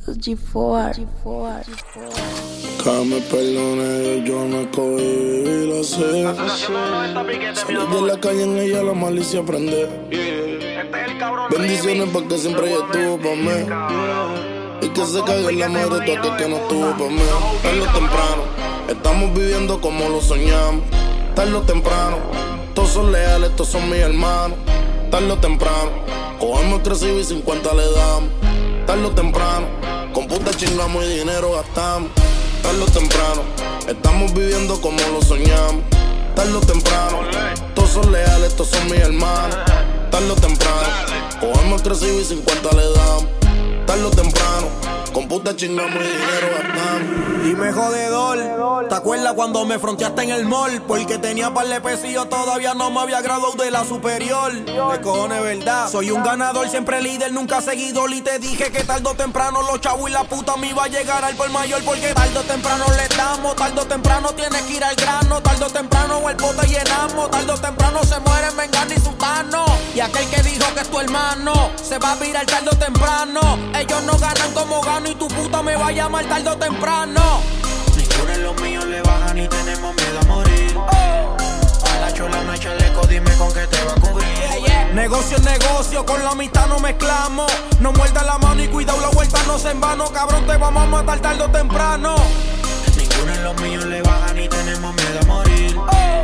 G4. Que me perdone, yo no escogí vivir así. Salir de la calle en ella la malicia aprende. Bendiciones porque siempre ella estuvo pa' mí. Y que se caiga en la madre de todo aquel que no estuvo pa' mí. Tarde o temprano, estamos viviendo como lo soñamos. Tarde o temprano, todos son leales, todos son mis hermanos. Tarde o temprano, cogemos crecido y 50 le damos. Tarde o temprano, con puta chingamos y dinero gastamos. Tarde o temprano, estamos viviendo como lo soñamos. Tarde o temprano, todos son leales, todos son mis hermanos. Tarde o temprano, cogemos crecido y 50 le damos. Tarde o temprano, con puta chingamos y dinero gastamos. Dime jodedor, ¿te acuerdas cuando me fronteaste en el mall? Porque tenía par de pesillos, todavía no me había graduado de la superior. De cojones, verdad, soy un ganador, siempre líder, nunca seguidor. Y te dije que tarde o temprano los chavos y la puta me iba a llegar al por mayor. Porque tarde o temprano le damos, tarde o temprano tienes que ir al grano. Tarde o temprano el bote llenamos, tarde o temprano se muere Mengano y Sultano. Y aquel que dijo que es tu hermano se va a virar tarde o temprano. Ellos no ganan como gano y tu puta me va a llamar tarde o temprano. Ninguno de los míos le baja ni tenemos miedo a morir. A la chola no hay chaleco, dime con qué te va a cubrir. Negocio es negocio, con la amistad no mezclamos. No muerda la mano y cuidado la vuelta no se en vano. Cabrón, te vamos a matar tarde o temprano. Ninguno de los míos le baja ni tenemos miedo a morir.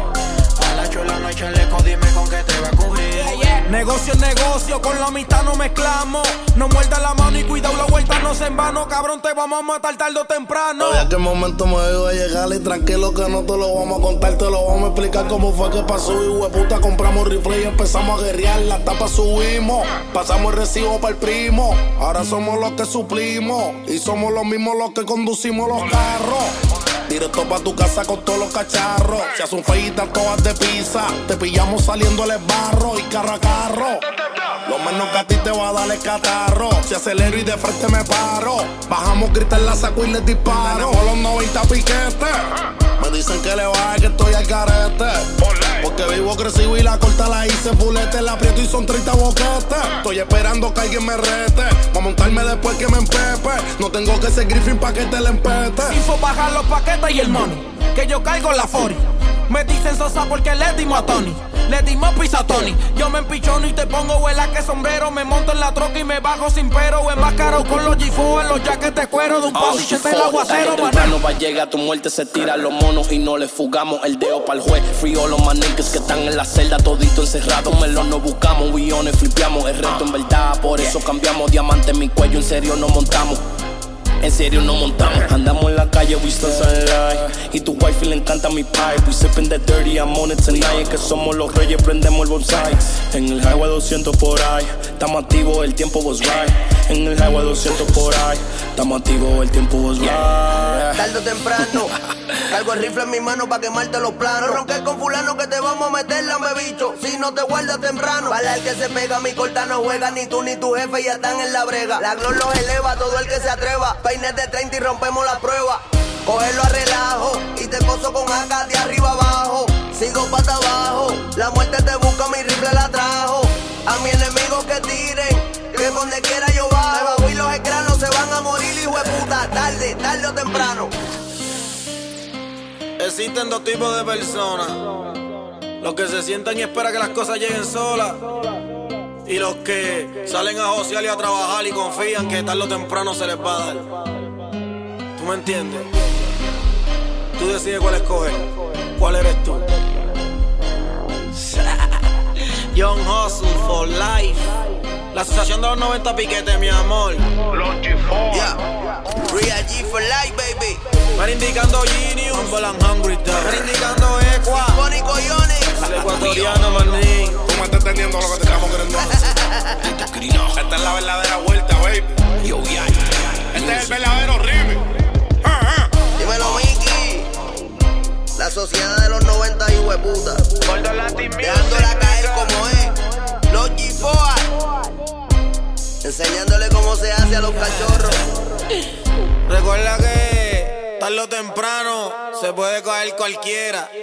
A la chola no hay chaleco, dime con qué te va a cubrir. Negocio es negocio, con la amistad no mezclamos. No muerda la mano y cuidado la vuelta no se en vano. Cabrón, te vamos a matar tarde o temprano. Todavía que el momento me iba a llegar y tranquilo que no te lo vamos a contar. Te lo vamos a explicar cómo fue que pasó. Y hueputa, compramos rifle y empezamos a guerrear. La tapa subimos, pasamos el recibo para el primo. Ahora somos los que suplimos y somos los mismos los que conducimos los carros. Directo pa' tu casa con todos los cacharros. Se hacen feitas todas de pizza. Te pillamos saliéndole barro y carro a carro. Lo menos que a ti te va a dar el catarro. Si acelero y de frente me paro. Bajamos, gritan, la saco y les disparo. Tenemos los 90 piquetes. Me dicen que le baje que estoy al carete. Porque vivo crecido y la corta la hice fulete. La aprieto y son 30 boquetes. Estoy esperando que alguien me rete. Pa' montarme después que me empepe. No tengo que ser Griffin pa' que te le empete. Info bajar los paquetes y el money, que yo caigo la 40. Me dicen Sosa porque le dimos a Tony. Le dimos pizza a Tony. Yo me empichono y te pongo vuela que sombrero. Me monto en la troca y me bajo sin pero. Enmascaro con los G4 en los jackets de cuero. De un posiche del aguacero. Temprano va a llegar tu muerte, se tira los monos y no le fugamos el dedo pa'l juez. Frío los maniques que están en la celda, todito encerrado. Melón no buscamos, guiones flipeamos. El reto en verdad, por eso cambiamos. Diamante en mi cuello, en serio no montamos. En serio no montamos. Andamos en la calle, we still sunlight. Y tu wife le encanta mi pipe. We sipping that dirty, I'm on it tonight. Que somos los reyes, prendemos el bonsai. En el highway 200 por ahí. Estamos activos, el tiempo was right. En el highway 200 por ahí. Estamos activos, el tiempo was right. Tarde o temprano, cargo el rifle en mi mano pa' quemarte los planos. No ronques con fulano que te vamos a meter la bicho. Si no te guardas temprano, para el que se pega mi corta no juega. Ni tú ni tu jefe ya están en la brega. La glow los eleva, todo el que se atreva. Peines de 30 y rompemos la prueba. Cógelo a relajo y te poso con AK de arriba abajo. Sigo pata abajo, la muerte te busca, mi rifle la trajo. A mis enemigos que tiren, que donde quiera yo bajo. Y los escranos se van a morir, hijo de puta. Tarde o temprano. Existen dos tipos de personas: los que se sientan y esperan que las cosas lleguen solas, y los que salen a josear y a trabajar y confían que tarde o temprano se les va a dar. ¿Tú me entiendes? Tú decides cuál escoger. ¿Cuál eres tú? Young Hustle for Life. La asociación de los 90 piquetes, mi amor. Los G4. Yeah. Real G for life, baby. Van indicando Genius. Humble and Hungry Dog. Van indicando Equa. Mónico Yonix. El ecuatoriano, manín. Tú me estás entendiendo lo que te estamos queriendo. Esta es la verdadera vuelta, baby. Este es el verdadero remix. Dímelo, Mickey. La sociedad de los 90 y hueputa. Dejándola caer como es. Los G4. Enseñándole cómo se hace a los cachorros. Recuerda que tarde o temprano se puede caer cualquiera.